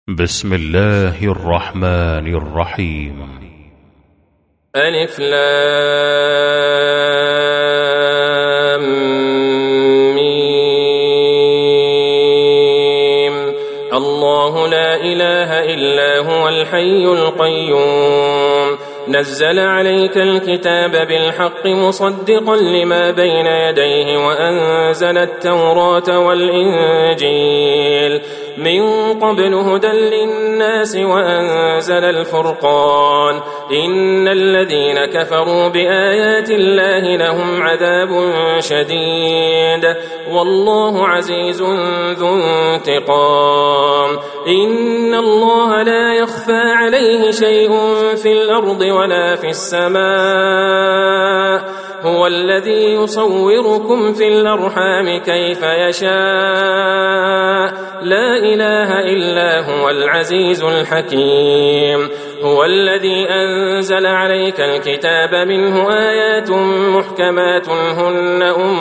بسم الله الرحمن الرحيم. ألف لام ميم. الله لا إله إلا هو الحي القيوم نزل عليك الكتاب بالحق مصدقا لما بين يديه وأنزل التوراة والإنجيل من قبل هدى للناس وأنزل الفرقان إن الذين كفروا بآيات الله لهم عذاب شديد والله عزيز ذو انتقام إن الله لا يخفى عليه شيء في الأرض ولا في السماء هو الذي يصوركم في الأرحام كيف يشاء لا إله إلا هو العزيز الحكيم هو الذي أنزل عليك الكتاب منه آيات محكمات هن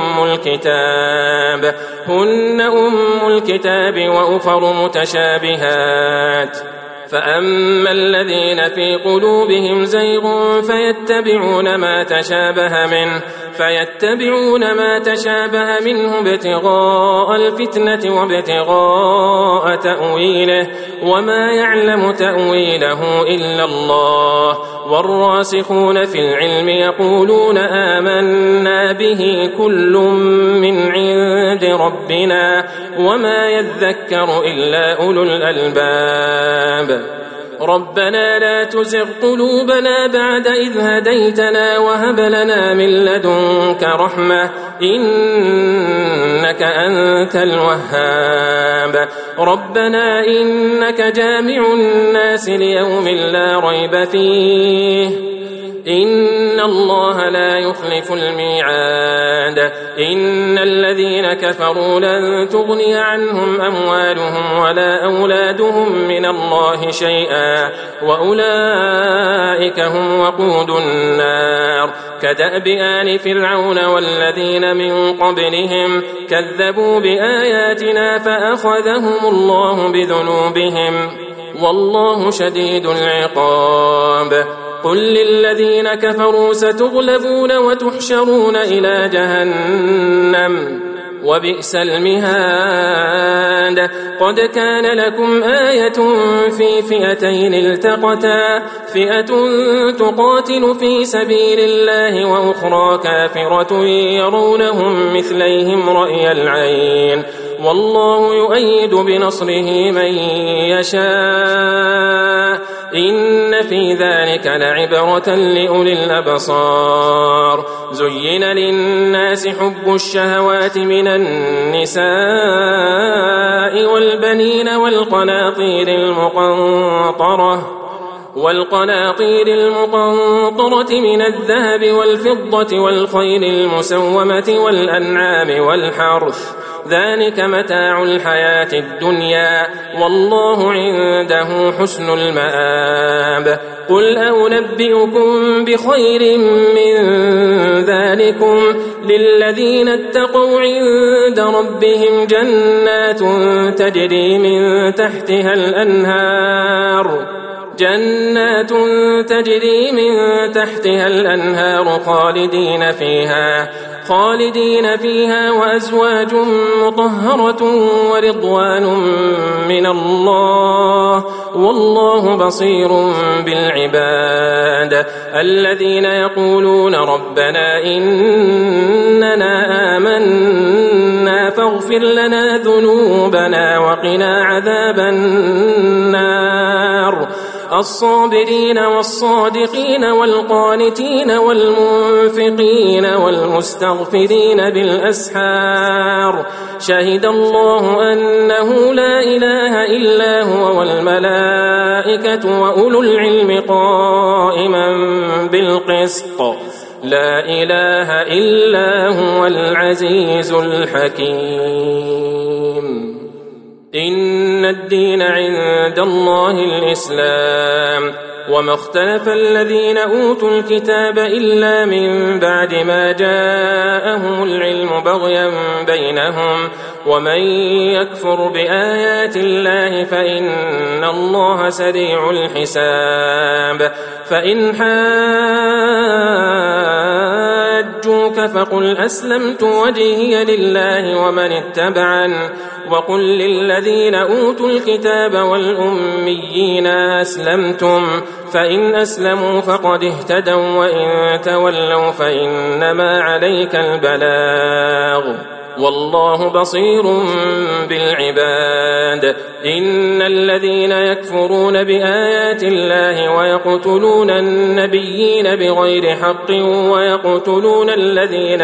أم الكتاب وأخر متشابهات فأما الذين في قلوبهم زيغ فيتبعون ما تشابه منه ابتغاء الفتنة وابتغاء تأويله وما يعلم تأويله إلا الله والراسخون في العلم يقولون آمنا به كل من عند ربنا وما يذكر إلا أولو الألباب ربنا لا تزغ قلوبنا بعد إذ هديتنا وهب لنا من لدنك رحمة إنك أنت الوهاب ربنا إنك جامع الناس ليوم لا ريب فيه إن الله لا يخلف الميعاد إن الذين كفروا لن تغني عنهم أموالهم ولا أولادهم من الله شيئا وأولئك هم وقود النار كدأب آل فرعون والذين من قبلهم كذبوا بآياتنا فأخذهم الله بذنوبهم والله شديد العقاب قل للذين كفروا ستغلبون وتحشرون إلى جهنم وبئس المهاد قد كان لكم آية في فئتين التقتا فئة تقاتل في سبيل الله وأخرى كافرة يرونهم مثليهم رأي العين والله يؤيد بنصره من يشاء إن في ذلك لعبرة لأولي الأبصار زين للناس حب الشهوات من النساء والبنين والقناطير المقنطرة من الذهب والفضة والخيل المسومة والأنعام والحرث ذلك متاع الحياة الدنيا والله عنده حسن المآب قل أنبئكم بخير من لذلكم للذين اتقوا عند ربهم جنات تجري من تحتها الأنهار خالدين فيها وأزواج مطهرة ورضوان من الله والله بصير بالعباد الذين يقولون ربنا إننا آمنا فاغفر لنا ذنوبنا وقنا عذاب النار الصابرين والصادقين والقانتين والمنفقين والمستغفرين بالأسحار شهد الله أنه لا إله إلا هو والملائكة وأولو العلم قائما بالقسط لا إله إلا هو العزيز الحكيم إن الدين عند الله الإسلام وما اختلف الذين أوتوا الكتاب إلا من بعد ما جاءهم العلم بغيا بينهم ومن يكفر بآيات الله فإن الله سريع الحساب. فإن حاجوك فقل أسلمت وجهي لله ومن اتبعن وقل للذين أوتوا الكتاب والأميين أسلمتم فإن أسلموا فقد اهتدوا وإن تولوا فإنما عليك البلاغ والله بصير بالعباد. إن الذين يكفرون بآيات الله ويقتلون النبيين بغير حق ويقتلون الذين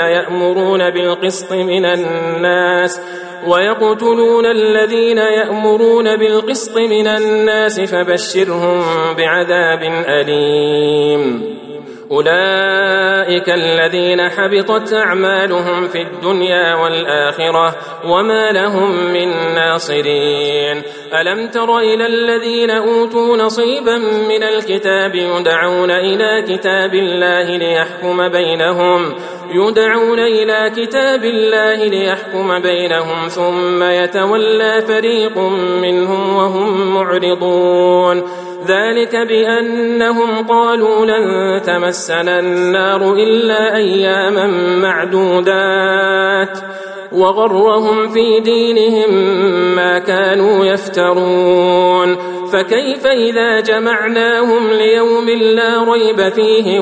يأمرون بالقسط من الناس فبشرهم بعذاب أليم. أولئك الذين حبطت أعمالهم في الدنيا والآخرة وما لهم من ناصرين. ألم تر إلى الذين أوتوا نصيبا من الكتاب يدعون إلى كتاب الله ليحكم بينهم ثم يتولى فريق منهم وهم معرضون. ذلك بأنهم قالوا لن تمسنا النار إلا أياما معدودات وغرهم في دينهم ما كانوا يفترون. فكيف إذا جمعناهم ليوم لا ريب فيه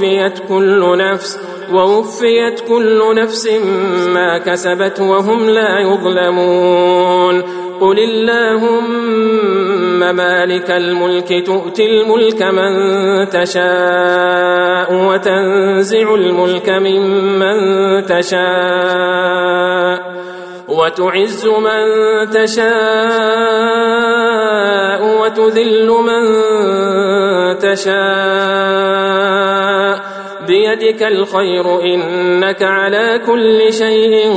ووفيت كل نفس ما كسبت وهم لا يظلمون. قل اللهم مالك الملك تؤتي الملك من تشاء وتنزع الملك ممن تشاء وتعز من تشاء وتذل من تشاء بيدك الخير إنك على كل شيء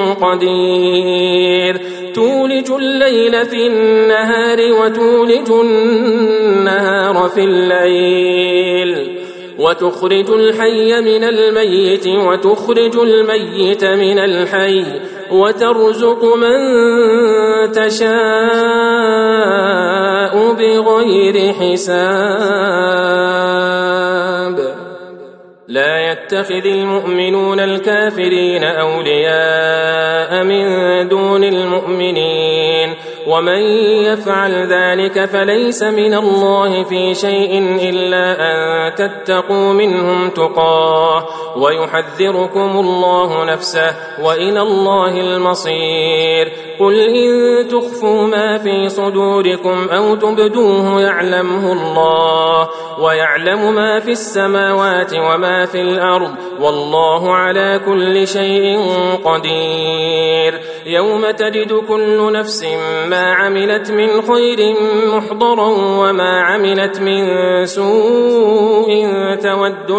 قدير. تولج الليل في النهار وتولج النهار في الليل وتخرج الحي من الميت وتخرج الميت من الحي وترزق من تشاء بغير حساب. لا يتخذ المؤمنون الكافرين أولياء من دون المؤمنين ومن يفعل ذلك فليس من الله في شيء إلا أن تتقوا منهم تقاه ويحذركم الله نفسه وإلى الله المصير. قل إن تخفوا ما في صدوركم أو تبدوه يعلمه الله ويعلم ما في السماوات وما في الأرض والله على كل شيء قدير. يوم تجد كل نفس ما عملت من خير محضرا وما عملت من سوء تود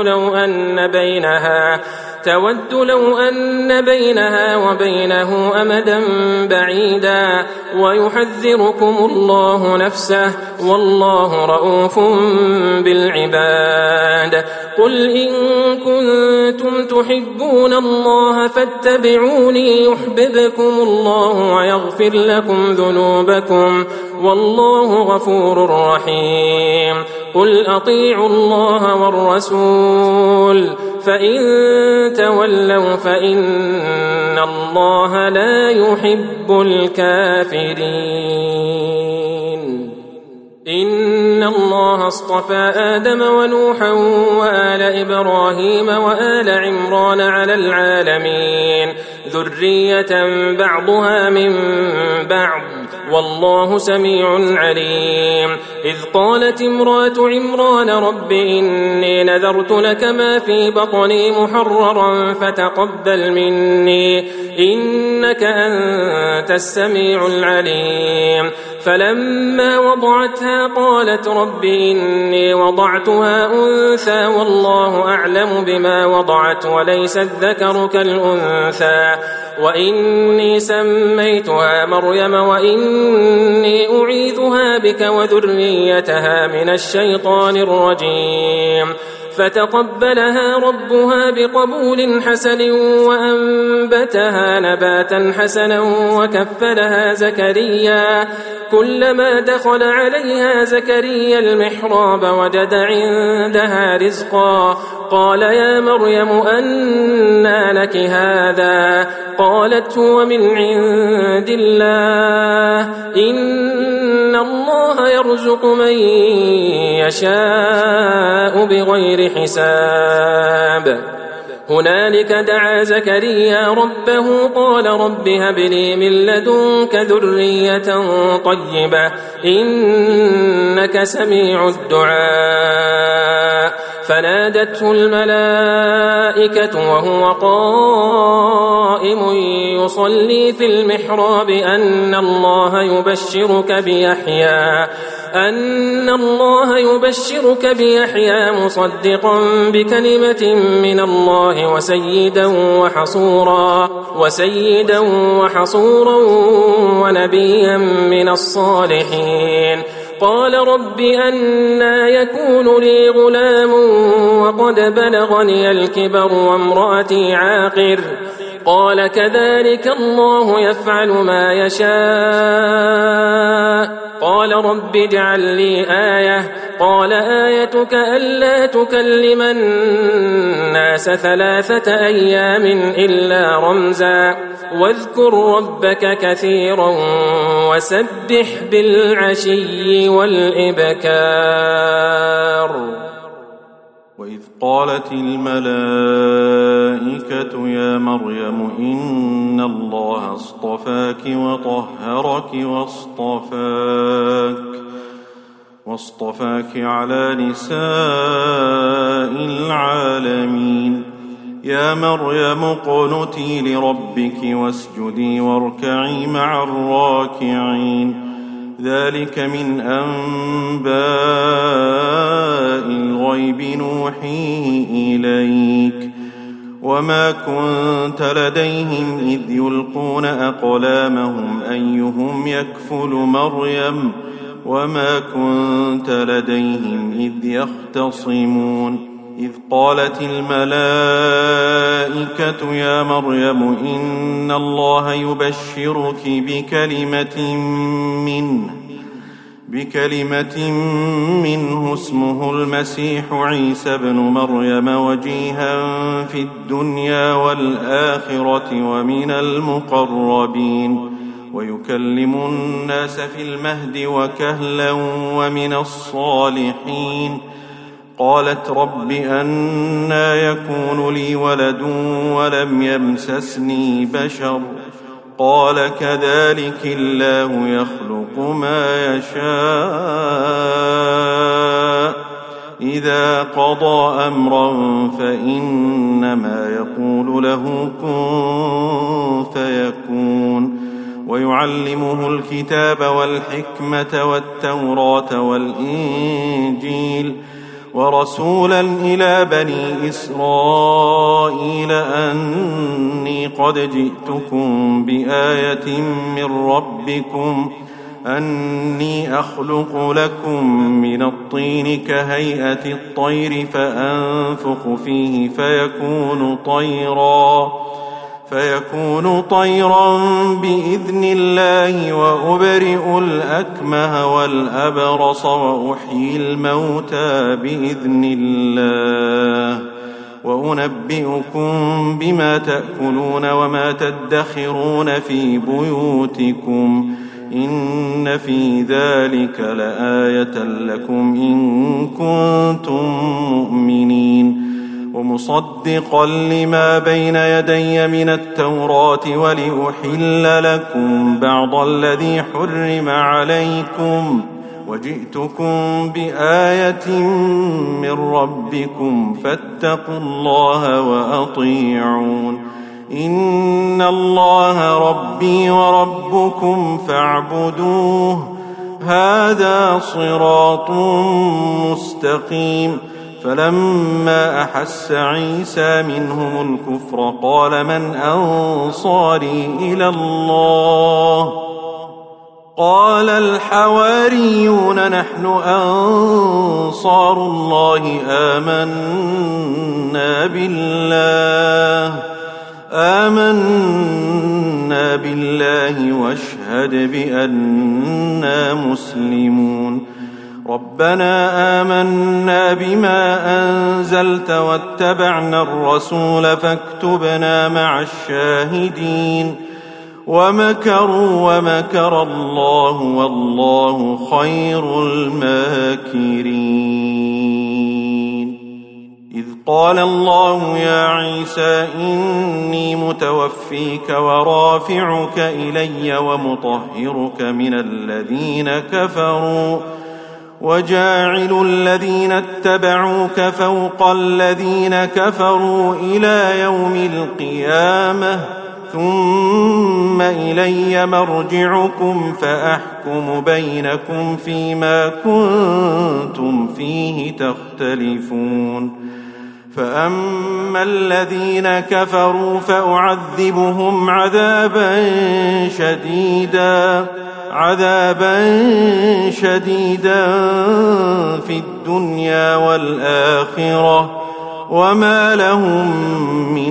لو أن بينها وبينه أمدا بعيدا ويحذركم الله نفسه والله رؤوف بالعباد. قل إن كنتم تحبون الله فاتبعوني يحببكم الله ويغفر لكم ذنوبكم والله غفور رحيم. قل أطيعوا الله والرسول فإن تولوا فإن الله لا يحب الكافرين. إن الله اصطفى آدم ونوحا وآل إبراهيم وآل عمران على العالمين ذرية بعضها من بعض والله سميع عليم. إذ قالت امرأة عمران رب إني نذرت لك ما في بطني محررا فتقبل مني إنك أنت السميع العليم. فلما وضعتها قالت رب إني وضعتها أنثى والله أعلم بما وضعت وليس الذكر كالأنثى وإني سميتها مريم وإني أعيذها بك وذريتها من الشيطان الرجيم. فتقبلها ربها بقبول حسن وأنبتها نباتا حسنا وكفلها زكريا. كلما دخل عليها زكريا المحراب وجد عندها رزقا قال يا مريم أنى لك هذا؟ قالت هو من عند الله إن الله يرزق من يشاء بغير حساب. هنالك دعا زكريا ربه قال رب هب لي من لدنك ذرية طيبة إنك سميع الدعاء. فنادته الملائكة وهو قائم يصلي في المحراب أن الله يبشرك مصدقا بكلمة من الله وسيدا وحصورا ونبيا من الصالحين. قال رب أنى يكون لي غلام وقد بلغني الكبر وامرأتي عاقر؟ قال كذلك الله يفعل ما يشاء. قال رب اجعل لي آية. قال آيتك ألا تكلم الناس 3 أيام إلا رمزا واذكر ربك كثيرا وسبح بالعشي والإبكار. وإذ قالت الملائكة يا مريم إن الله اصطفاك وطهرك واصطفاك على نساء العالمين. يا مريم اقنتي لربك واسجدي واركعي مع الراكعين. ذلك من أنباء الغيب نوحيه إليك وما كنت لديهم إذ يلقون أقلامهم أيهم يكفل مريم وما كنت لديهم إذ يختصمون. إذ قالت الملائكة يا مريم إن الله يبشرك بكلمة منه اسمه المسيح عيسى ابن مريم وجيها في الدنيا والآخرة ومن المقربين ويكلم الناس في المهد وكهلا ومن الصالحين. قالت رب أنى يكون لي ولد ولم يمسسني بشر؟ قال كذلك الله يخلق ما يشاء إذا قضى أمرا فإنما يقول له كن فيكون. ويعلمه الكتاب والحكمة والتوراة والإنجيل ورسولا إلى بني إسرائيل أني قد جئتكم بآية من ربكم أني أخلق لكم من الطين كهيئة الطير فأنفخ فيه فيكون طيرا بإذن الله وأبرئ الأكمه والأبرص وأحيي الموتى بإذن الله وأنبئكم بما تأكلون وما تدخرون في بيوتكم إن في ذلك لآية لكم إن كنتم مؤمنين. ومصدقا لما بين يدي من التوراة ولأحل لكم بعض الذي حرم عليكم وجئتكم بآية من ربكم فاتقوا الله وأطيعون. إن الله ربي وربكم فاعبدوه هذا صراط مستقيم. فلما أحس عيسى منهم الكفر قال من أنصاري إلى الله قال الحواريون نحن أنصار الله آمنا بالله واشهد بأننا مسلمون ربنا آمنا بما أنزلت واتبعنا الرسول فاكتبنا مع الشاهدين ومكروا ومكر الله والله خير الماكرين إذ قال الله يا عيسى إني متوفيك ورافعك إلي ومطهرك من الذين كفروا وجاعل الذين اتبعوك فوق الذين كفروا إلى يوم القيامة ثم إلي مرجعكم فأحكم بينكم فيما كنتم فيه تختلفون فأما الذين كفروا فأعذبهم عذابا شديدا في الدنيا والآخرة وما لهم من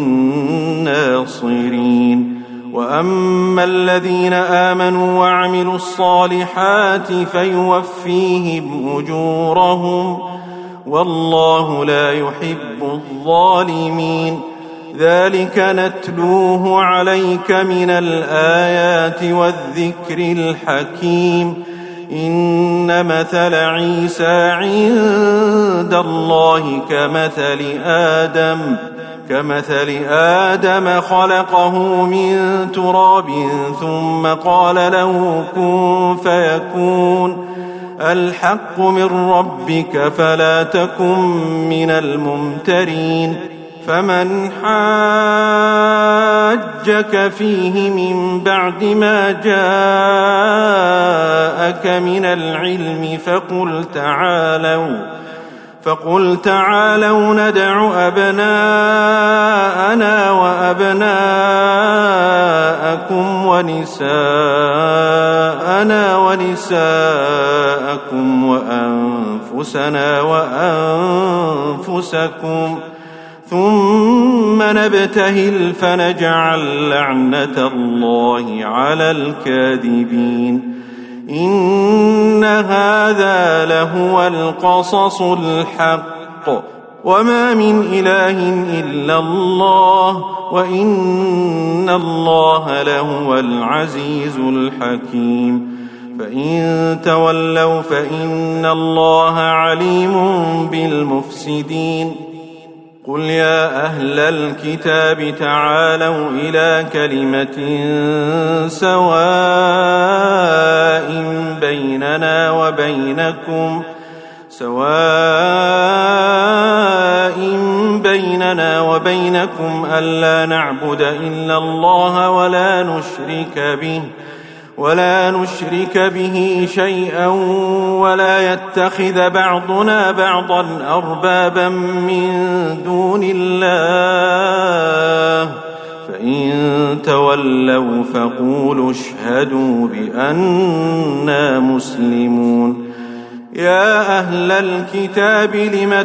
ناصرين وأما الذين آمنوا وعملوا الصالحات فيوفيهم أجورهم والله لا يحب الظالمين ذلك نتلوه عليك من الآيات والذكر الحكيم إن مثل عيسى عند الله كمثل آدم خلقه من تراب ثم قال له كن فيكون الحق من ربك فلا تكن من الممترين فمن حاجك فيه من بعد ما جاءك من العلم فقل تعالوا ندع أبناءنا وأبناءكم ونساءنا ونساءكم وأنفسنا وأنفسكم ثم نبتهل فنجعل لعنة الله على الكاذبين إن هذا لهو القصص الحق وما من إله إلا الله وإن الله لهو العزيز الحكيم فإن تولوا فإن الله عليم بالمفسدين قل يا أهل الكتاب تعالوا إلى كلمة سواء بيننا وبينكم ألا نعبد إلا الله ولا نشرك به شيئا ولا يتخذ بعضنا بعضا أربابا من دون الله فإن تولوا فقولوا اشهدوا بأننا مسلمون يا أهل الكتاب لم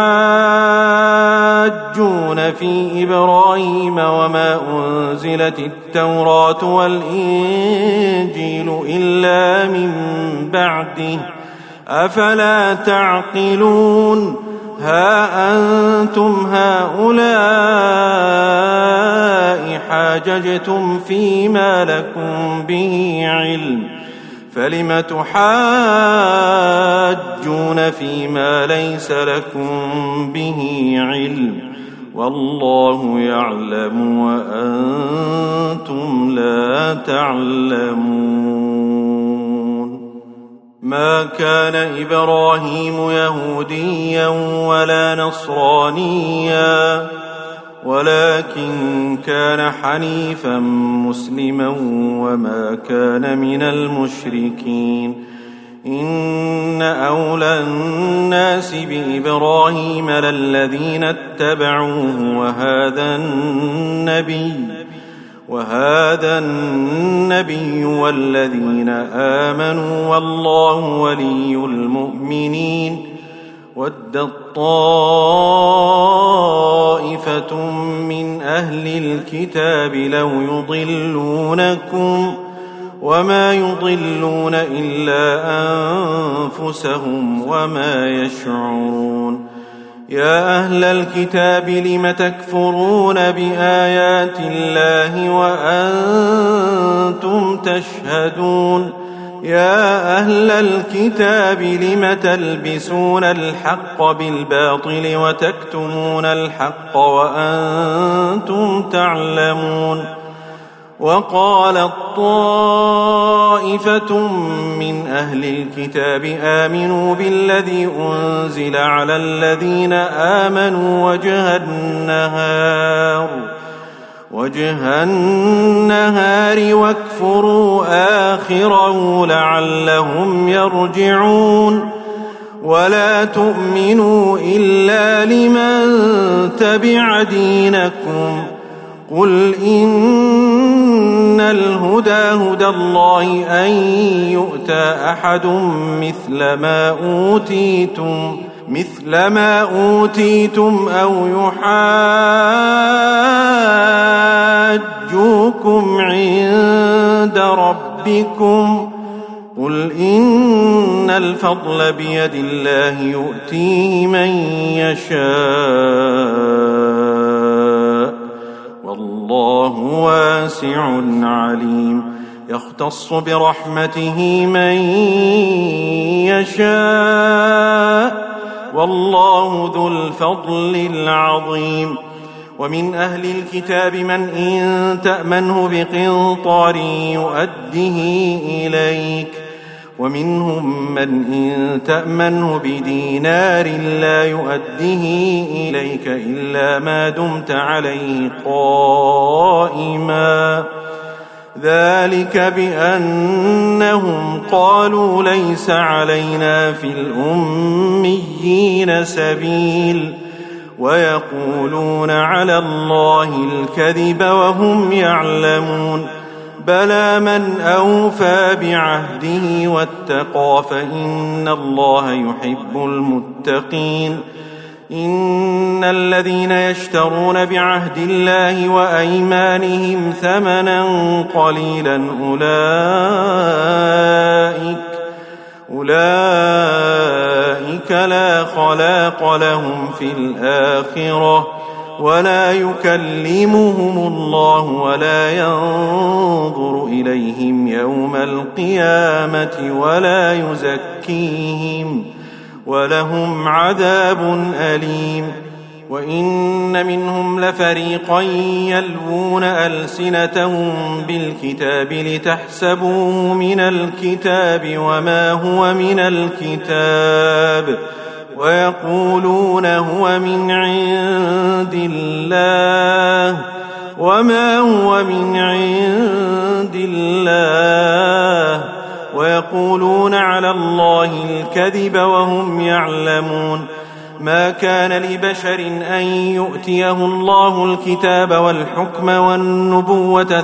تحاجون في إبراهيم وما أنزلت التوراة والإنجيل إلا من بعده أفلا تعقلون ها أنتم هؤلاء حاججتم فيما لكم به علم فلم تحاجون فيما ليس لكم به علم والله يعلم وأنتم لا تعلمون ما كان إبراهيم يهوديا ولا نصرانيا ولكن كان حنيفا مسلما وما كان من المشركين إن أولى الناس بإبراهيم للذين اتبعوه وهذا النبي والذين آمنوا والله ولي المؤمنين. ودت طائفة من أهل الكتاب لو يضلونكم وما يضلون إلا أنفسهم وما يشعرون. يا أهل الكتاب لم تكفرون بآيات الله وأنتم تشهدون. يا أهل الكتاب لم تلبسون الحق بالباطل وتكتمون الحق وأنتم تعلمون. وقالت طائفة من أهل الكتاب آمنوا بالذي أنزل على الذين آمنوا وجه النهار واكفروا آخره لعلهم يرجعون. ولا تؤمنوا إلا لمن تبع دينكم. قل إن الهدى هدى الله أن يؤتى أحد مثل ما أوتيتم أو يحاجوكم عند ربكم. قل إن الفضل بيد الله يؤتيه من يشاء والله واسع عليم. يختص برحمته من يشاء والله ذو الفضل العظيم. ومن أهل الكتاب من إن تأمنه بقنطار يؤده إليك ومنهم من إن تأمنه بدينار لا يؤده إليك إلا ما دمت عليه قائما. ذلك بأنهم قالوا ليس علينا في الأميين سبيل ويقولون على الله الكذب وهم يعلمون. بلى من أوفى بعهده واتقى فإن الله يحب المتقين. إن الذين يشترون بعهد الله وأيمانهم ثمنا قليلا أولئك لا خلاق لهم في الآخرة ولا يكلمهم الله ولا ينظر إليهم يوم القيامة ولا يزكيهم ولهم عذاب أليم. وإن منهم لفريقا يلوون ألسنتهم بالكتاب لتحسبوه من الكتاب وما هو من الكتاب ويقولون هو من عند الله وما هو من عند الله ويقولون على الله الكذب وهم يعلمون. ما كان لبشر أن يؤتيه الله الكتاب والحكم والنبوة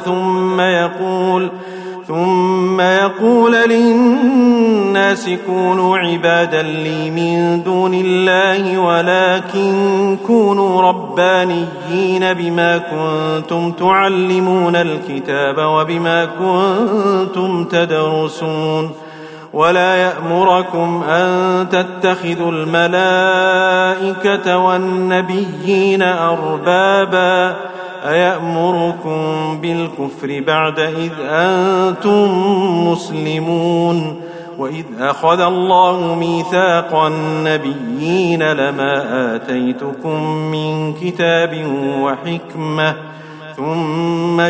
ثم يقول للناس كونوا عبادا لي من دون الله ولكن كونوا ربانيين بما كنتم تعلمون الكتاب وبما كنتم تدرسون. ولا يأمركم أن تتخذوا الملائكة والنبيين أربابا أيأمركم بالكفر بعد إذ أنتم مسلمون. وإذ أخذ الله ميثاق النبيين لما آتيتكم من كتاب وحكمة ثم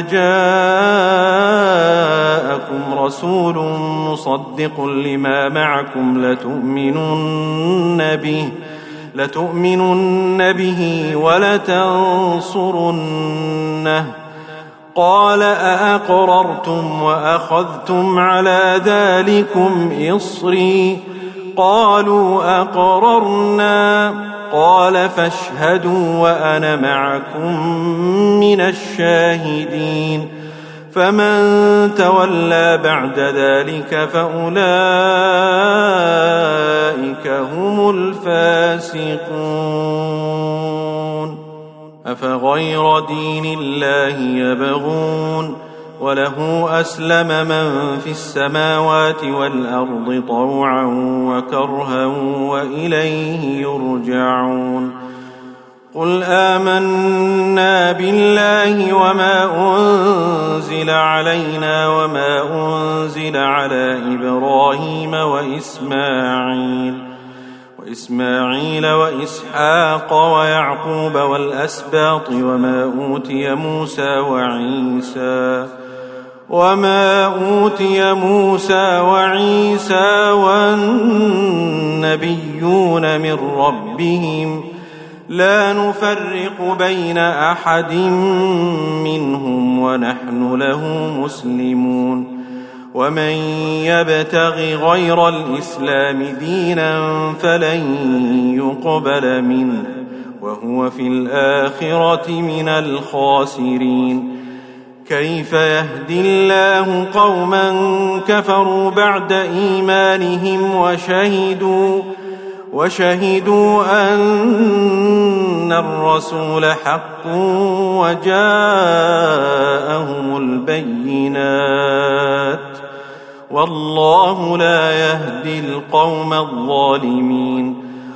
جاءكم رسول مصدق لما معكم لتؤمنن به ولتنصرنه. قال أأقررتم وأخذتم على ذلكم إصري قالوا أقررنا. قال فاشهدوا وأنا معكم من الشاهدين. فمن تولى بعد ذلك فأولئك هم الفاسقون. أفغير دين الله يبغون وله أسلم من في السماوات والأرض طوعا وكرها وإليه يرجعون. قل آمنا بالله وما أنزل علينا وما أنزل على إبراهيم وإسماعيل وإسحاق ويعقوب والأسباط وما أوتي موسى وعيسى والنبيون من ربهم لا نفرق بين أحد منهم ونحن له مسلمون. ومن يبتغ غير الإسلام دينا فلن يقبل منه وهو في الآخرة من الخاسرين. كيف يهدي الله قوما كفروا بعد إيمانهم وشهدوا أن الرسول حق وجاءهم البينات والله لا يهدي القوم الظالمين.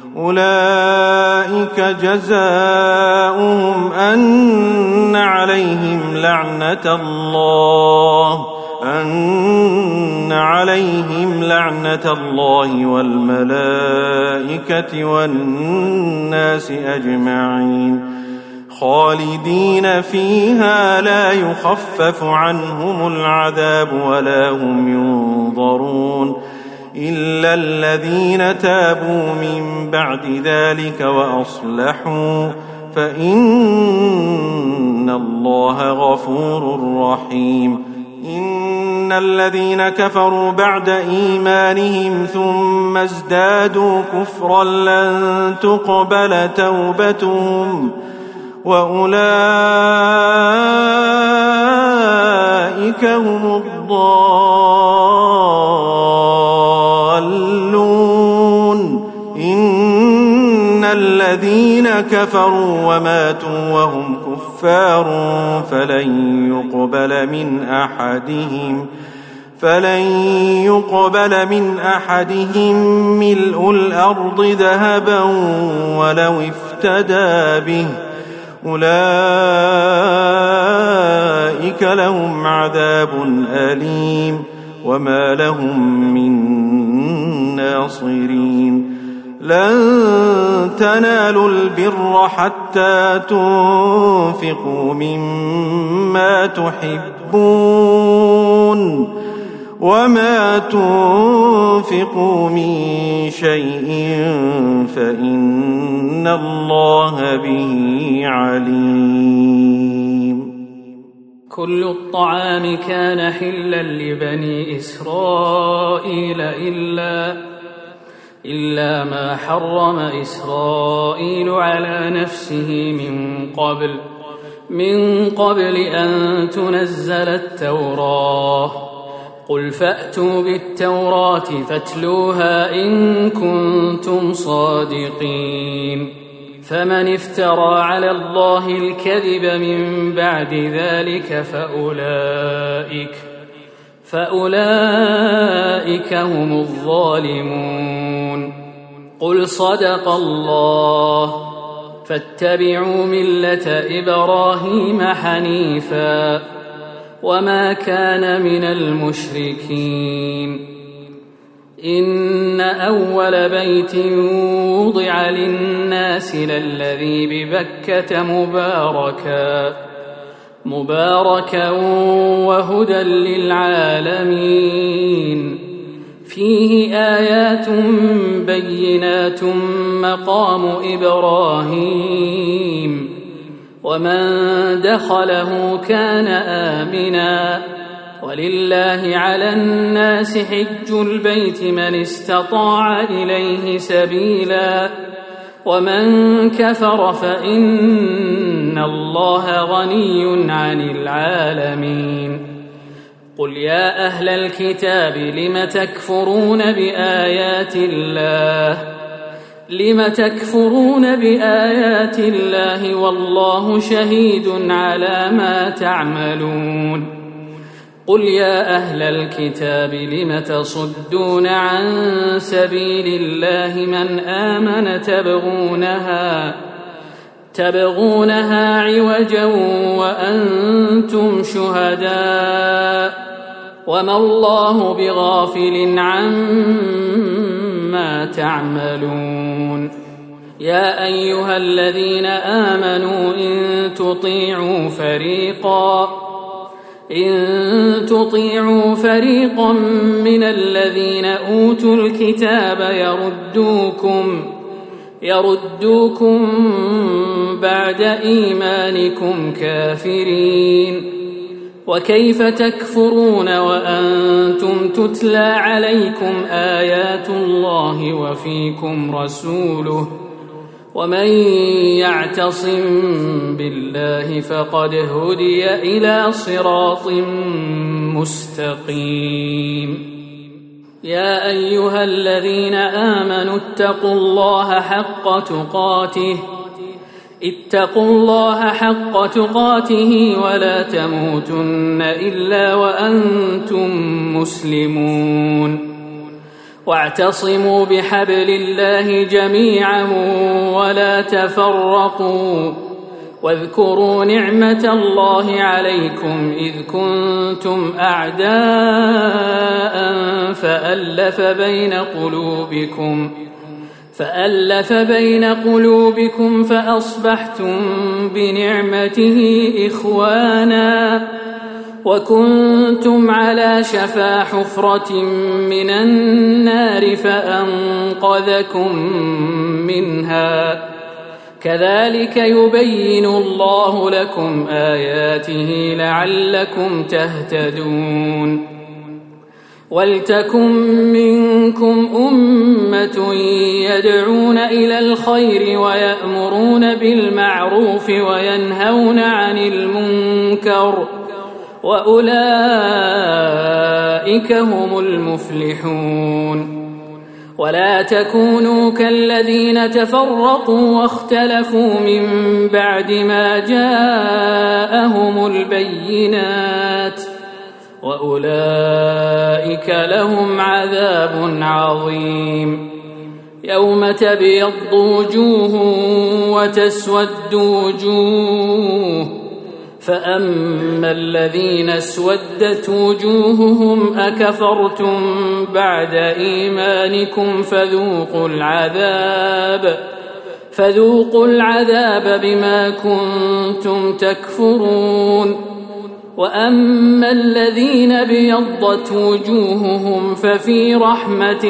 أولئك جزاؤهم أن عليهم لعنة الله والملائكة والناس أجمعين خالدين فيها لا يخفف عنهم العذاب ولا هم ينظرون إلا الذين تابوا من بعد ذلك وأصلحوا فإن الله غفور رحيم. إن الذين كفروا بعد إيمانهم ثم ازدادوا كفرا لن تقبل توبتهم وأولئك هم الضالون. إن الذين كفروا وماتوا وهم كفار فلن يقبل من أحدهم ملء الأرض ذهبا ولو افتدى به أولئك لهم عذاب أليم وما لهم من ناصرين. لن تنالوا البر حتى تنفقوا مما تحبون وما تنفقوا من شيء فإن الله به عليم. كل الطعام كان حلا لبني إسرائيل إلا ما حرم إسرائيل على نفسه من قبل أن تنزل التوراة. قل فأتوا بالتوراة فاتلوها إن كنتم صادقين. فمن افترى على الله الكذب من بعد ذلك فأولئك هم الظالمون. قل صدق الله فاتبعوا ملة إبراهيم حنيفا وما كان من المشركين. إن أول بيت وضع للناس للذي ببكة مباركا وهدى للعالمين. فيه آيات بينات مقام إبراهيم ومن دخله كان آمنا ولله على الناس حج البيت من استطاع إليه سبيلا ومن كفر فإن الله غني عن العالمين. قل يا أهل الكتاب لم تكفرون بآيات الله والله شهيد على ما تعملون قل يا أهل الكتاب لم تصدون عن سبيل الله من آمن تبغونها عوجا وأنتم شهداء وما الله بغافل عما تعملون يا أيها الذين آمنوا إن تطيعوا فريقا من الذين أوتوا الكتاب يردوكم بعد إيمانكم كافرين وكيف تكفرون وأنتم تتلى عليكم آيات الله وفيكم رسوله ومن يعتصم بالله فقد هدي إلى صراط مستقيم يا أيها الذين آمنوا اتقوا الله حق تقاته ولا تموتن إلا وأنتم مسلمون واعتصموا بحبل الله جميعا ولا تفرقوا واذكروا نعمة الله عليكم إذ كنتم أعداء فألف بين قلوبكم فأصبحتم بنعمته إخوانا وكنتم على شفا حفرة من النار فأنقذكم منها كذلك يبين الله لكم آياته لعلكم تهتدون ولتكن منكم أمة يدعون إلى الخير ويأمرون بالمعروف وينهون عن المنكر وأولئك هم المفلحون ولا تكونوا كالذين تفرقوا واختلفوا من بعد ما جاءهم البينات وأولئك لهم عذاب عظيم يوم تبيض وجوه وتسود وجوه فأما الذين اسودت وجوههم أكفرتم بعد إيمانكم فذوقوا العذاب بما كنتم تكفرون وأما الذين بيضت وجوههم ففي رحمة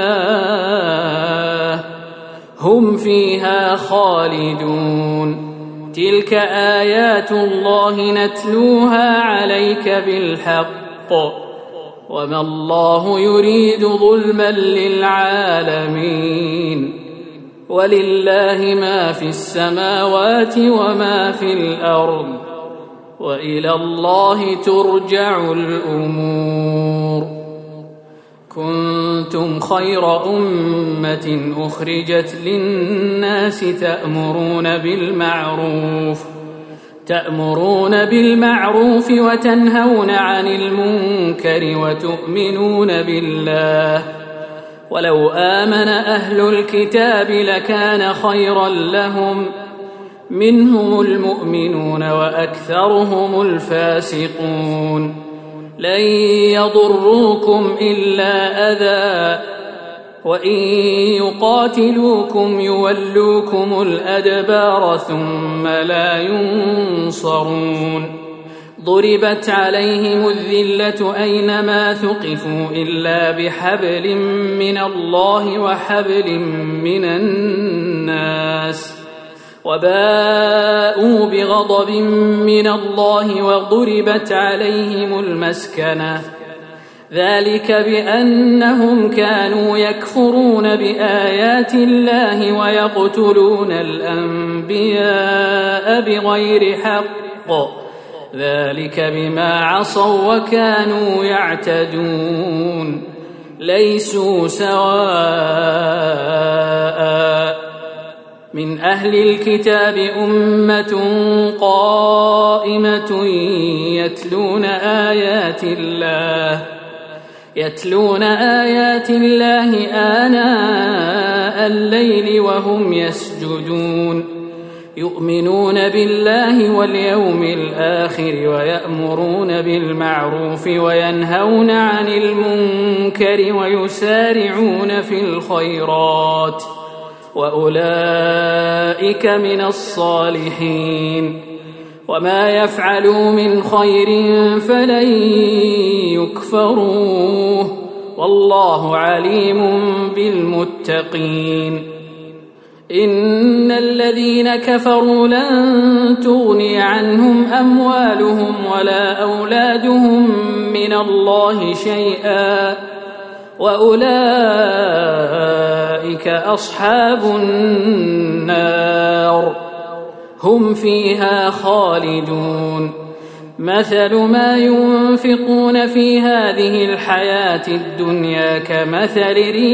الله هم فيها خالدون تلك آيات الله نتلوها عليك بالحق وما الله يريد ظلما للعالمين ولله ما في السماوات وما في الأرض وإلى الله ترجع الأمور كنتم خير أمة أخرجت للناس تأمرون بالمعروف وتنهون عن المنكر وتؤمنون بالله ولو آمن أهل الكتاب لكان خيرا لهم منهم المؤمنون وأكثرهم الفاسقون لن يضروكم إلا أذى وإن يقاتلوكم يولوكم الأدبار ثم لا ينصرون ضربت عليهم الذلة أينما ثقفوا إلا بحبل من الله وحبل من الناس وباءوا بغضب من الله وضربت عليهم المسكنة ذلك بأنهم كانوا يكفرون بآيات الله ويقتلون الأنبياء بغير حق ذلك بما عصوا وكانوا يعتدون ليسوا سواء من أهل الكتاب أمة قائمة يتلون آيات الله آناء الليل وهم يسجدون يؤمنون بالله واليوم الآخر ويأمرون بالمعروف وينهون عن المنكر ويسارعون في الخيرات وأولئك من الصالحين وما يفعلوا من خير فلن يكفروه والله عليم بالمتقين إن الذين كفروا لن تغني عنهم أموالهم ولا أولادهم من الله شيئا وأولئك أصحاب النار هم فيها خالدون مثل ما ينفقون في هذه الحياة الدنيا كمثل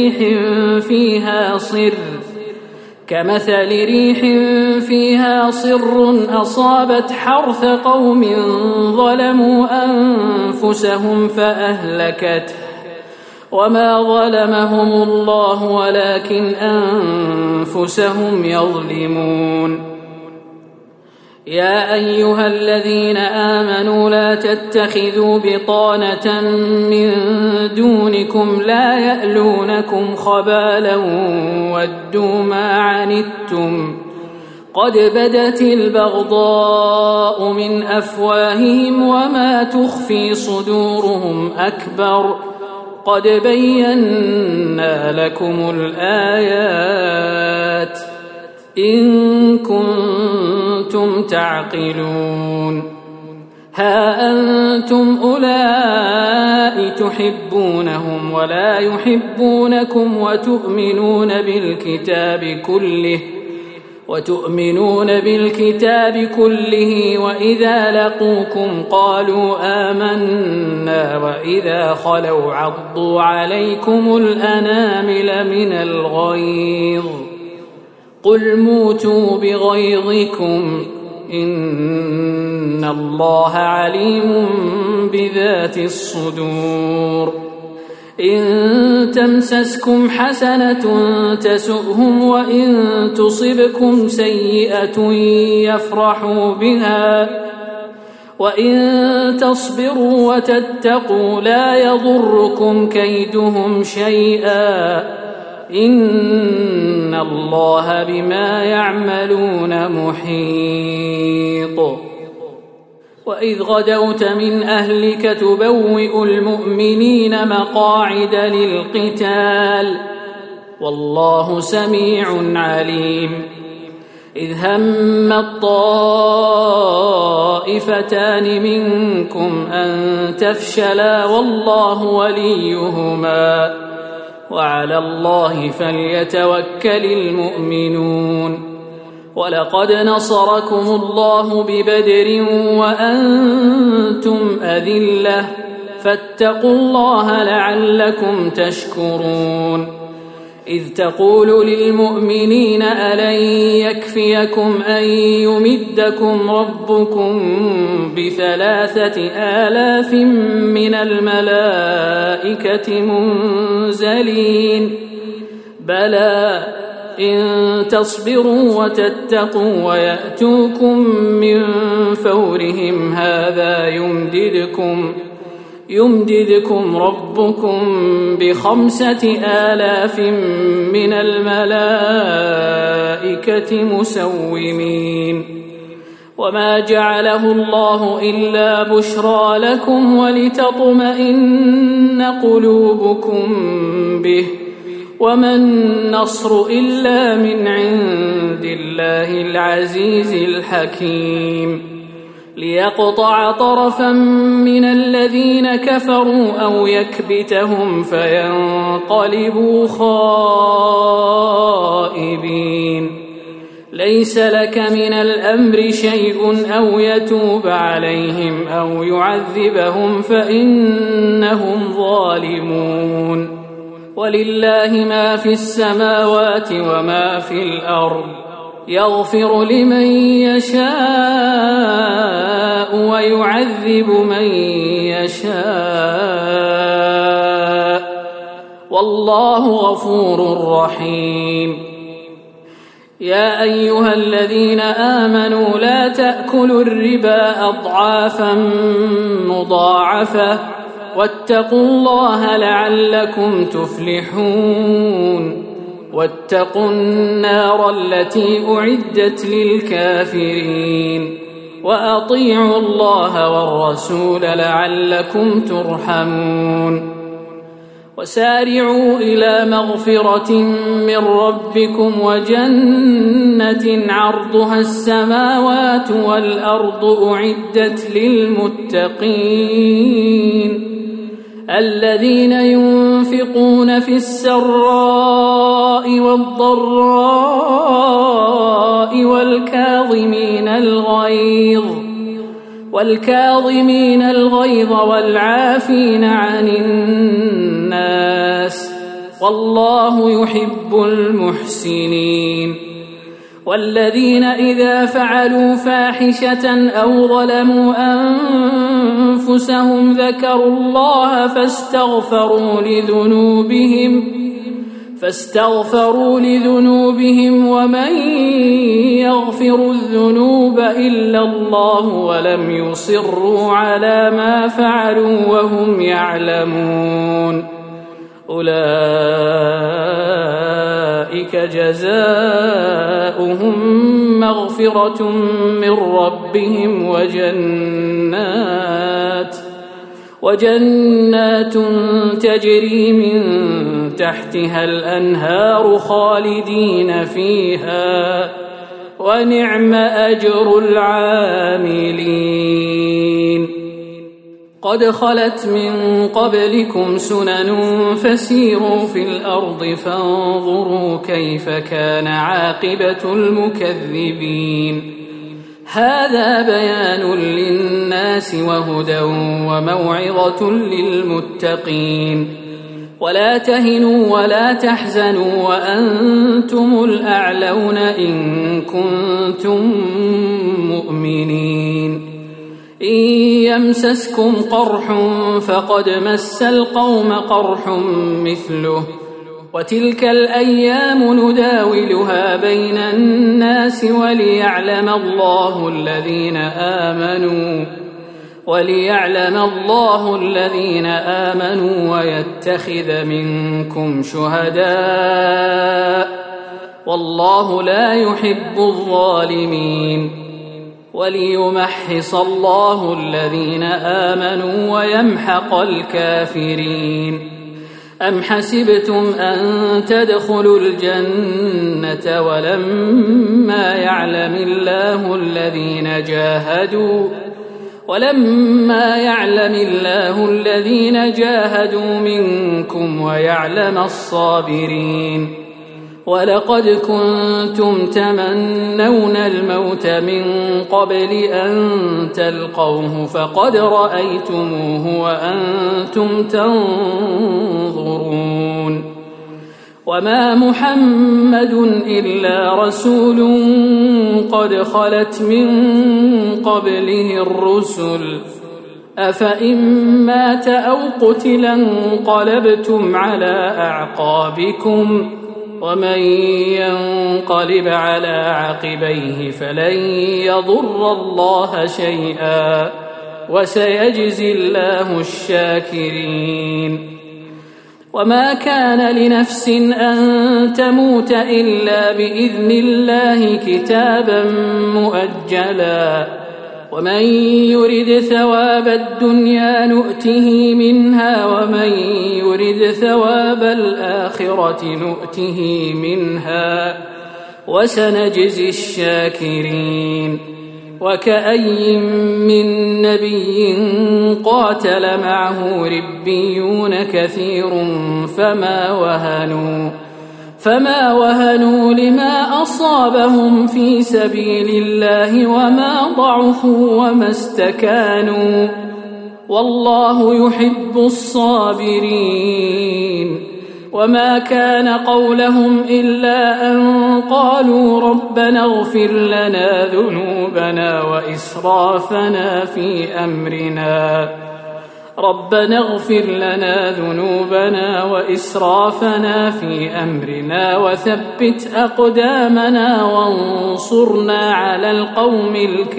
ريح فيها صر أصابت حرث قوم ظلموا أنفسهم فأهلكته وما ظلمهم الله ولكن أنفسهم يظلمون يا أيها الذين آمنوا لا تتخذوا بطانة من دونكم لا يألونكم خبالا ودوا ما عنتم قد بدت البغضاء من أفواههم وما تخفي صدورهم أكبر قد بينا لكم الآيات إن كنتم تعقلون ها أنتم أولئك تحبونهم ولا يحبونكم وتؤمنون بالكتاب كله وإذا لقوكم قالوا آمنا وإذا خلوا عضوا عليكم الأنامل من الغيظ قل موتوا بغيظكم إن الله عليم بذات الصدور إن تمسسكم حسنة تسؤهم وإن تصبكم سيئة يفرحوا بها وإن تصبروا وتتقوا لا يضركم كيدهم شيئا إن الله بما يعملون محيط وإذ غدوت من أهلك تبوئ المؤمنين مقاعد للقتال والله سميع عليم إذ هم الطائفتان منكم أن تفشلا والله وليهما وعلى الله فليتوكل المؤمنون ولقد نصركم الله ببدر وأنتم أذلة فاتقوا الله لعلكم تشكرون إذ تقول للمؤمنين ألن يكفيكم أن يمدكم ربكم ب3,000 من الملائكة منزلين بلى إن تصبروا وتتقوا ويأتوكم من فورهم هذا يمددكم ربكم ب5,000 من الملائكة مسومين وما جعله الله إلا بشرى لكم ولتطمئن قلوبكم به وما النصر إلا من عند الله العزيز الحكيم ليقطع طرفا من الذين كفروا أو يكبتهم فينقلبوا خائبين ليس لك من الأمر شيء أو يتوب عليهم أو يعذبهم فإنهم ظالمون ولله ما في السماوات وما في الأرض يغفر لمن يشاء ويعذب من يشاء والله غفور رحيم يا أيها الذين آمنوا لا تأكلوا الربا أضعافا مضاعفة واتقوا الله لعلكم تفلحون واتقوا النار التي أعدت للكافرين وأطيعوا الله والرسول لعلكم ترحمون وسارعوا إلى مغفرة من ربكم وجنة عرضها السماوات والأرض أعدت للمتقين الذين ينفقون في السراء والضراء والكاظمين الغيظ والعافين عن الناس والله يحب المحسنين والذين إذا فعلوا فاحشة أو ظلموا أنفسهم ذكروا الله فاستغفروا لذنوبهم ومن يغفر الذنوب إلا الله ولم يصروا على ما فعلوا وهم يعلمون أولئك جزاؤهم مغفرة من ربهم وجنات تجري من تحتها الأنهار خالدين فيها ونعم أجر العاملين قد خلت من قبلكم سنن فسيروا في الأرض فانظروا كيف كان عاقبة المكذبين هذا بيان للناس وهدى وموعظة للمتقين ولا تهنوا ولا تحزنوا وأنتم الأعلون إن كنتم مؤمنين إن يمسسكم قرح فقد مس القوم قرح مثله وتلك الأيام نداولها بين الناس وليعلم الله الذين آمنوا ويتخذ منكم شهداء والله لا يحب الظالمين وليمحص الله الذين آمنوا ويمحق الكافرين أم حسبتم أن تدخلوا الجنة ولما يعلم الله الذين جاهدوا منكم ويعلم الصابرين ولقد كنتم تمنون الموت من قبل أن تلقوه فقد رأيتموه وأنتم تنظرون وما محمد إلا رسول قد خلت من قبله الرسل أفإن مات أو قتل انقلبتم على أعقابكم ومن ينقلب على عقبيه فلن يضر الله شيئا وسيجزي الله الشاكرين وما كان لنفس أن تموت إلا بإذن الله كتابا مؤجلا ومن يرد ثواب الدنيا نؤته منها ومن يرد ثواب الآخرة نؤته منها وسنجزي الشاكرين وكأي من نبي قاتل معه ربيون كثير فما وهنوا لما أصابهم في سبيل الله وما ضعفوا وما استكانوا والله يحب الصابرين وما كان قولهم إلا أن قالوا ربنا اغفر لنا ذنوبنا وإسرافنا في أمرنا وثبت أقدامنا وانصرنا على القوم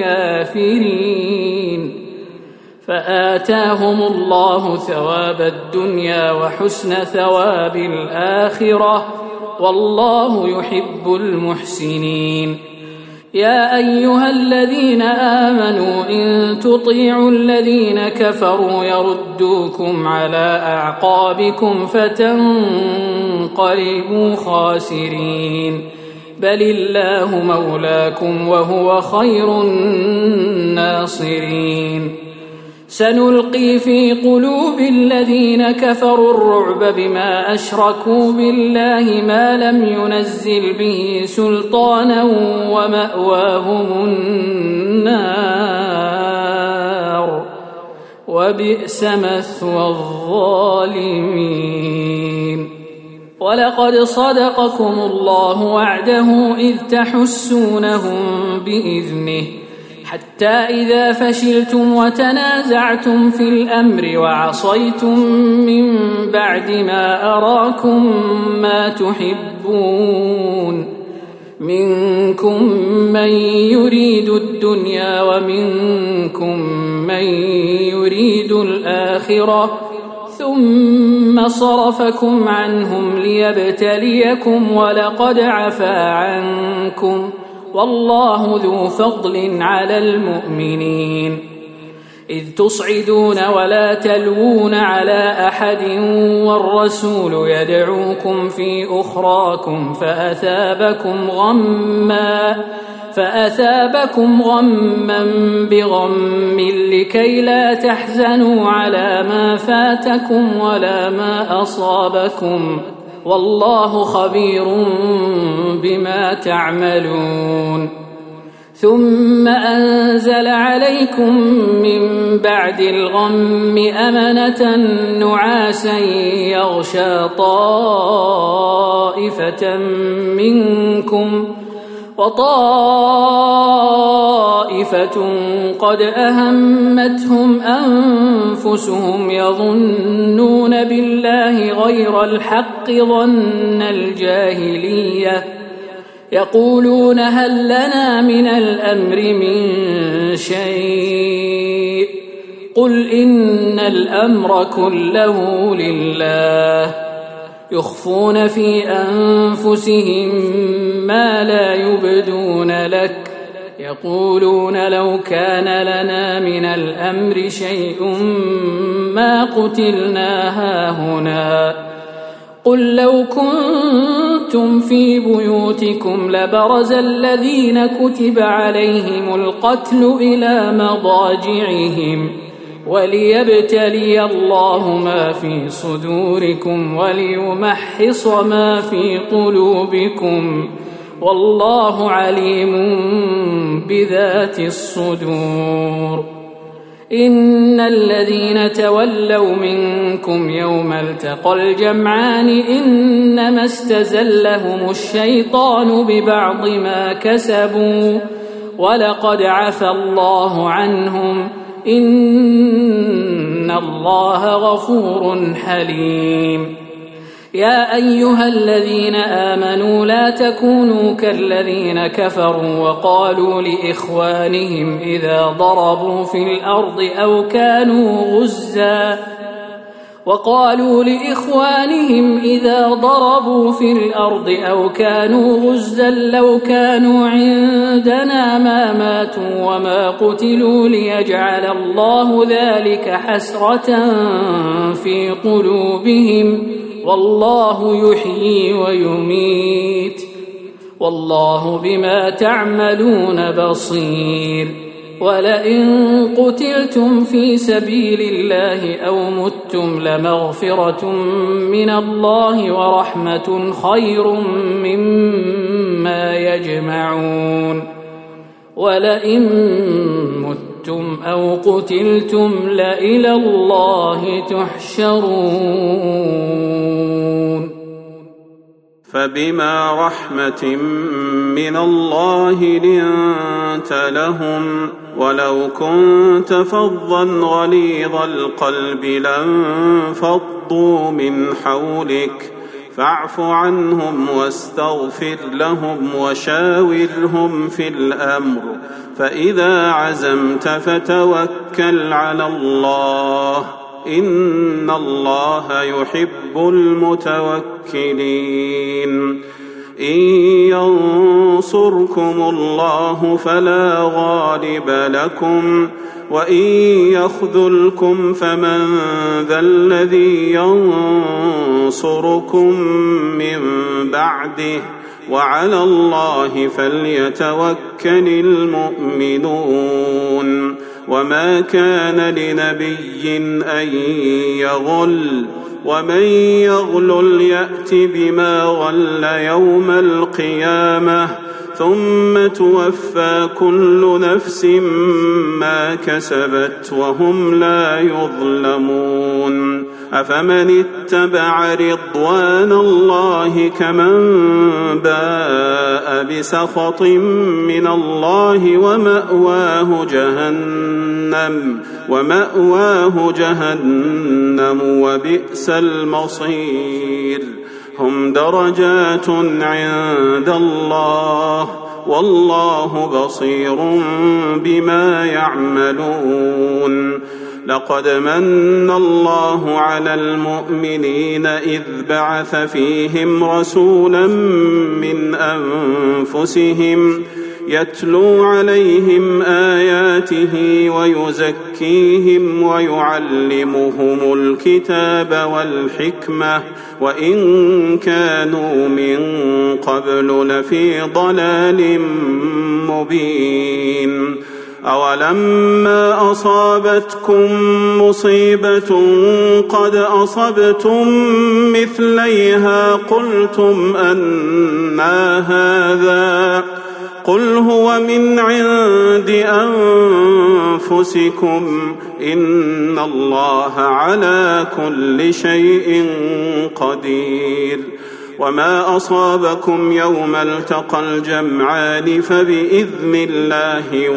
الكافرين فآتاهم الله ثواب الدنيا وحسن ثواب الآخرة والله يحب المحسنين يا أيها الذين آمنوا إن تطيعوا الذين كفروا يردوكم على أعقابكم فتنقلبوا خاسرين بل الله مولاكم وهو خير الناصرين سنلقي في قلوب الذين كفروا الرعب بما أشركوا بالله ما لم ينزل به سلطانا ومأواهم النار وبئس مثوى الظالمين ولقد صدقكم الله وعده إذ تحسونهم بإذنه حتى إذا فشلتم وتنازعتم في الأمر وعصيتم من بعد ما أراكم ما تحبون منكم من يريد الدنيا ومنكم من يريد الآخرة ثم صرفكم عنهم ليبتليكم ولقد عفا عنكم والله ذو فضل على المؤمنين إذ تصعدون ولا تلوون على أحد والرسول يدعوكم في أخراكم فأثابكم غما بغم لكي لا تحزنوا على ما فاتكم ولا ما أصابكم والله خبير بما تعملون ثم أنزل عليكم من بعد الغم أمنة نعاسا يغشى طائفة منكم وطائفة قد أهمتهم أنفسهم يظنون بالله غير الحق ظن الجاهلية يقولون هل لنا من الأمر من شيء قل إن الأمر كله لله يخفون في أنفسهم ما لا يبدون لك يقولون لو كان لنا من الأمر شيء ما قتلنا هاهنا قل لو كنتم في بيوتكم لبرز الذين كتب عليهم القتل إلى مضاجعهم وليبتلي الله ما في صدوركم وليمحص ما في قلوبكم والله عليم بذات الصدور إن الذين تولوا منكم يوم التقى الجمعان إنما استزلهم الشيطان ببعض ما كسبوا ولقد عفى الله عنهم إن الله غفور حليم يا أيها الذين آمنوا لا تكونوا كالذين كفروا وقالوا لإخوانهم إذا ضربوا في الأرض أو كانوا غزا لو كانوا عندنا ما ماتوا وما قتلوا ليجعل الله ذلك حسرة في قلوبهم والله يحيي ويميت والله بما تعملون بصير ولئن قتلتم في سبيل الله أو متم لمغفرة من الله ورحمة خير مما يجمعون ولئن متم أو قتلتم لإلى الله تحشرون فبما رحمة من الله لنت لهم ولو كنت فظا غليظ القلب لانفضوا من حولك فاعف عنهم واستغفر لهم وشاورهم في الأمر فإذا عزمت فتوكل على الله إن الله يحب المتوكلين إن ينصركم الله فلا غالب لكم وإن يخذلكم فمن ذا الذي ينصركم من بعده وعلى الله فليتوكل المؤمنون وما كان لنبي أن يغل ومن يغلل يأت بما غل يوم القيامة ثم توفى كل نفس ما كسبت وهم لا يظلمون أفمن اتبع رضوان الله كمن باء بسخط من الله ومأواه جهنم وبئس المصير هم درجات عند الله والله بصير بما يعملون لقد من الله على المؤمنين إذ بعث فيهم رسولا من أنفسهم يتلو عليهم آياته ويزكيهم ويعلمهم الكتاب والحكمة وإن كانوا من قبل لفي ضلال مبين أولما أصابتكم مصيبة قد أصبتم مثليها قلتم أنى هذا قل هو من عند أنفسكم إن الله على كل شيء قدير وما أصابكم يوم التقى الجمعان فبإذن الله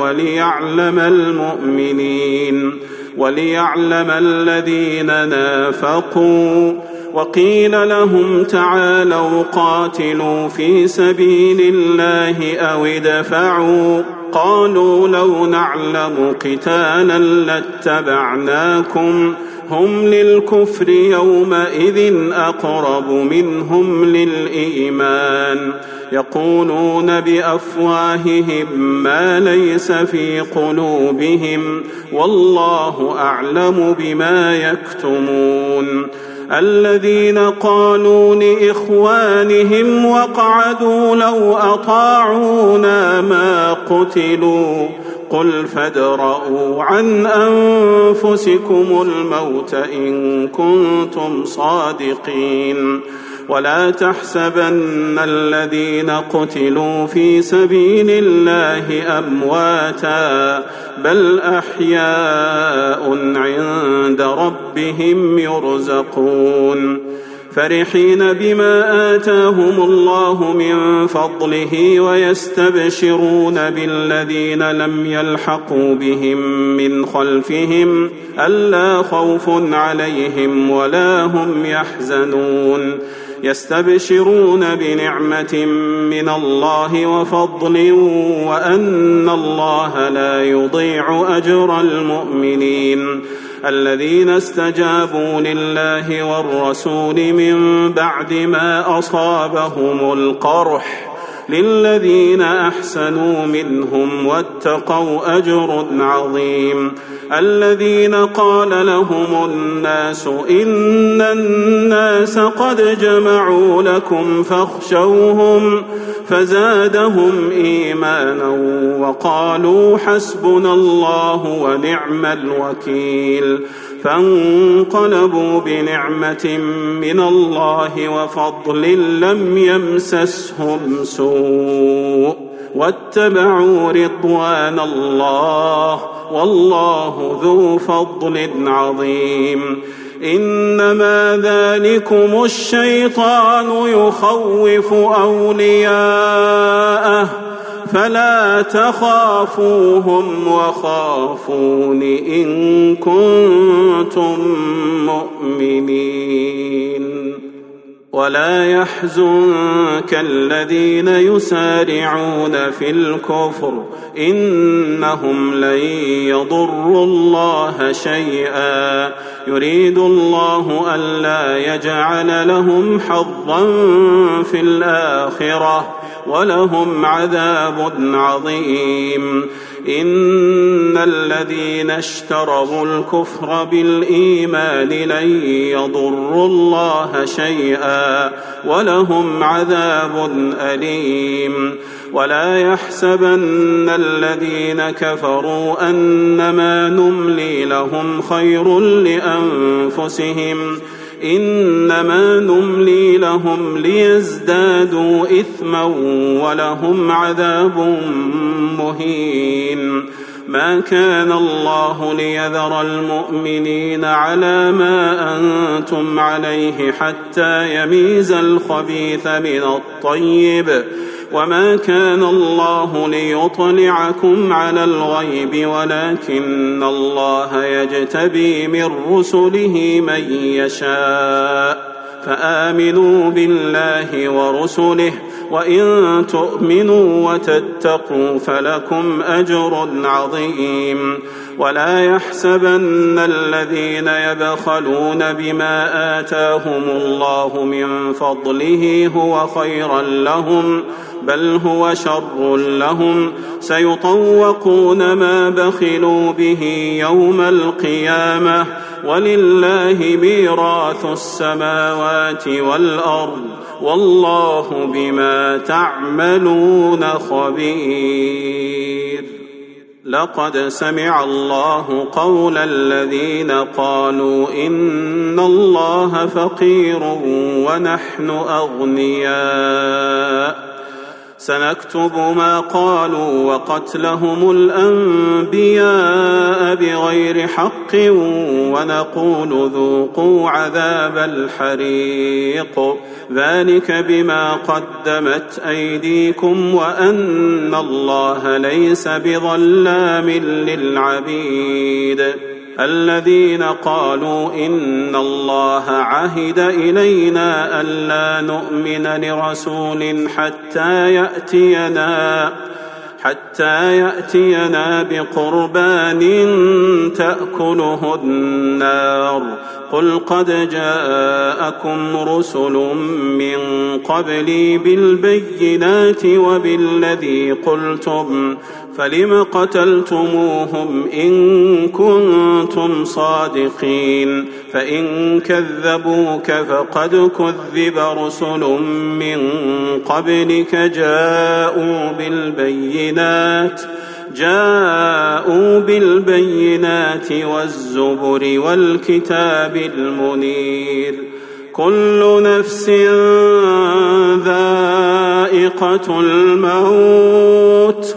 وليعلم الذين نافقوا وقيل لهم تعالوا قاتلوا في سبيل الله أو ادفعوا قالوا لو نعلم قتالا لاتبعناكم هم للكفر يومئذ أقرب منهم للإيمان يقولون بأفواههم ما ليس في قلوبهم والله أعلم بما يكتمون الذين قالوا لإخوانهم وقعدوا لو أطاعونا ما قتلوا قل فادرءوا عن أنفسكم الموت إن كنتم صادقين ولا تحسبن الذين قتلوا في سبيل الله أمواتا بل أحياء عند ربهم يرزقون فرحين بما آتاهم الله من فضله ويستبشرون بالذين لم يلحقوا بهم من خلفهم ألا خوف عليهم ولا هم يحزنون يستبشرون بنعمة من الله وفضل وأن الله لا يضيع أجر المؤمنين الذين استجابوا لله والرسول من بعد ما أصابهم القرح للذين أحسنوا منهم واتقوا أجر عظيم. الذين قال لهم الناس إن الناس قد جمعوا لكم فاخشوهم فزادهم إيمانا وقالوا حسبنا الله ونعم الوكيل. فانقلبوا بنعمة من الله وفضل لم يمسسهم سوء واتبعوا رضوان الله والله ذو فضل عظيم. إنما ذلكم الشيطان يخوف أولياءه فلا تخافوهم وخافون إن كنتم مؤمنين. ولا يحزنك الذين يسارعون في الكفر إنهم لن يضروا الله شيئا يريد الله ألا يجعل لهم حظا في الآخرة ولهم عذاب عظيم. إن الذين اشتروا الكفر بالإيمان لن يضروا الله شيئا ولهم عذاب أليم. ولا يحسبن الذين كفروا أنما نملي لهم خير لأنفسهم إنما نملي لهم ليزدادوا إثما ولهم عذاب مهين. ما كان الله ليذر المؤمنين على ما أنتم عليه حتى يميز الخبيث من الطيب وما كان الله ليطلعكم على الغيب ولكن الله يجتبي من رسله من يشاء. فآمنوا بالله ورسله وإن تؤمنوا وتتقوا فلكم أجر عظيم. ولا يحسبن الذين يبخلون بما آتاهم الله من فضله هو خيرا لهم بل هو شر لهم سيطوقون ما بخلوا به يوم القيامة ولله ميراث السماوات والأرض والله بما تعملون خبير. لقد سمع الله قول الذين قالوا إن الله فقير ونحن أغنياء سنكتب ما قالوا وقتلهم الأنبياء بغير حق ونقول ذوقوا عذاب الحريق ذلك بما قدمت أيديكم وأن الله ليس بظلام للعبيد. الذين قالوا إن الله عهد إلينا ألا نؤمن لرسول حتى يأتينا بقربان تأكله النار قل قد جاءكم رسل من قبلي بالبينات وبالذي قلتم فلم قتلتموهم إن كنتم صادقين فإن كذبوك فقد كذب رسل من قبلك جاءوا بالبينات والزبر والكتاب المنير. كل نفس ذائقة الموت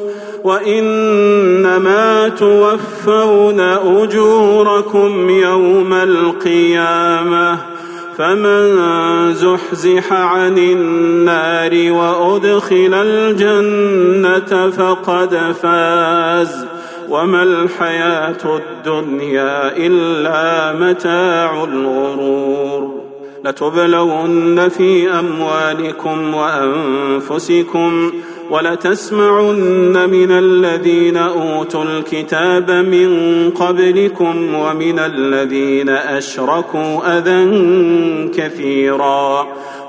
وإنما توفون أجوركم يوم القيامة فمن زحزح عن النار وأدخل الجنة فقد فاز وما الحياة الدنيا إلا متاع الغرور. لتبلون في أموالكم وأنفسكم ولتسمعن من الذين أوتوا الكتاب من قبلكم ومن الذين أشركوا أذى كثيرا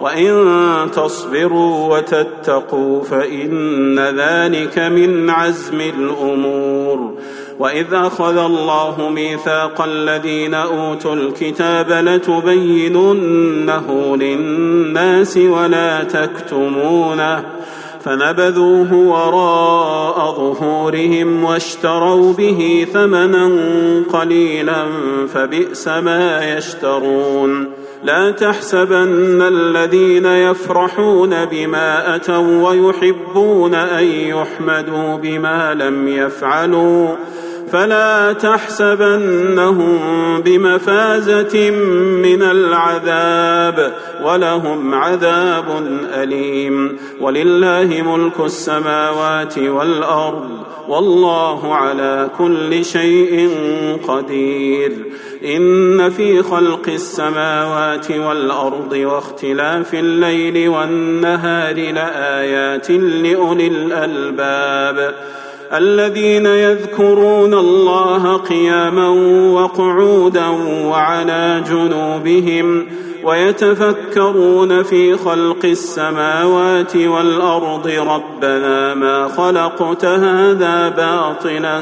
وإن تصبروا وتتقوا فإن ذلك من عزم الأمور. وإذ أخذ الله ميثاق الذين أوتوا الكتاب لتبيننه للناس ولا تكتمونه فنبذوه وراء ظهورهم واشتروا به ثمنا قليلا فبئس ما يشترون. لا تحسبن الذين يفرحون بما أتوا ويحبون أن يحمدوا بما لم يفعلوا فلا تحسبنهم بمفازة من العذاب ولهم عذاب أليم. ولله ملك السماوات والأرض والله على كل شيء قدير. إن في خلق السماوات والأرض واختلاف الليل والنهار لآيات لأولي الألباب الذين يذكرون الله قياما وقعودا وعلى جنوبهم ويتفكرون في خلق السماوات والأرض ربنا ما خلقت هذا باطلا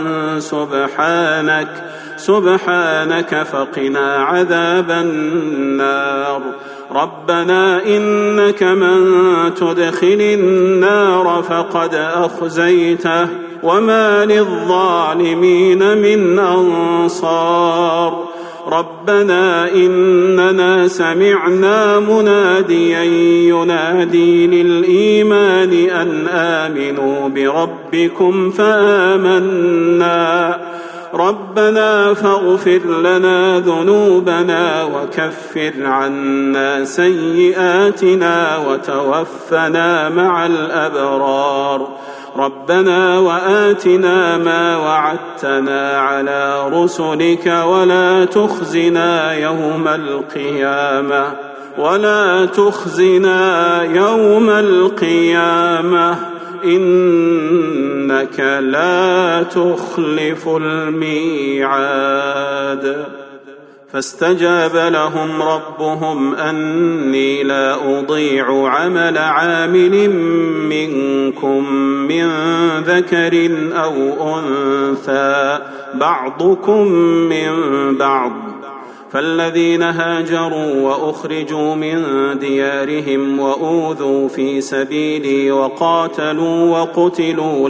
سبحانك فقنا عذاب النار. ربنا إنك من تدخل النار فقد أخزيته وما للظالمين من أنصار. ربنا إننا سمعنا مناديا ينادي للإيمان أن آمنوا بربكم فآمنا. ربنا فاغفر لنا ذنوبنا وكفر عنا سيئاتنا وتوفنا مع الأبرار. ربنا وآتنا ما وعدتنا على رسلك ولا تخزنا يوم القيامة إنك لا تخلف الميعاد. فاستجاب لهم ربهم أني لا أضيع عمل عامل منكم من ذكر أو أنثى بعضكم من بعض. فالذين هاجروا وأخرجوا من ديارهم وأوذوا في سبيلي وقاتلوا وقتلوا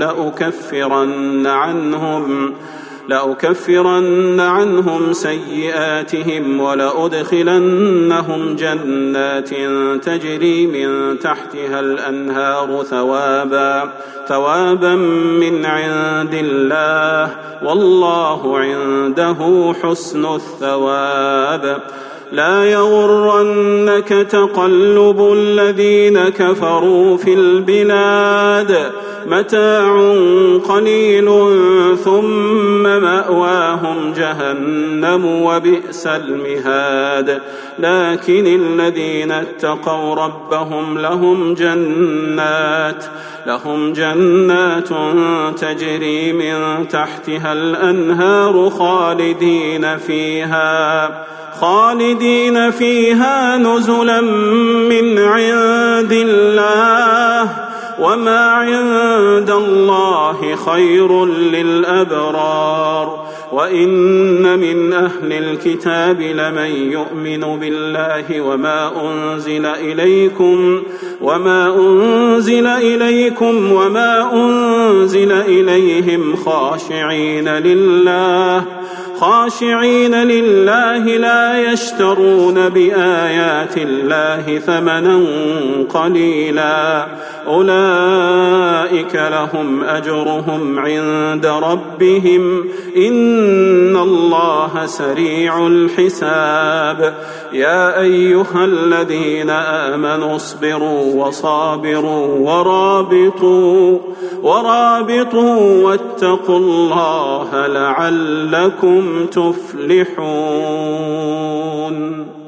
لأكفرن عنهم سيئاتهم ولأدخلنهم جنات تجري من تحتها الأنهار ثوابا من عند الله والله عنده حسن الثواب. لا يغرنك تقلب الذين كفروا في البلاد متاع قليل ثم مأواهم جهنم وبئس المهاد. لكن الذين اتقوا ربهم لهم جنات تجري من تحتها الأنهار خالدين فيها نزلا من عند الله وما عند الله خير للأبرار. وإن من أهل الكتاب لمن يؤمن بالله وما أنزل إليكم وما أنزل إليهم خاشعين لله لا يشترون بآيات الله ثمنا قليلا أولئك لهم أجرهم عند ربهم إن الله سريع الحساب. يا أيها الذين آمنوا اصبروا وصابروا ورابطوا واتقوا الله لعلكم تفلحون.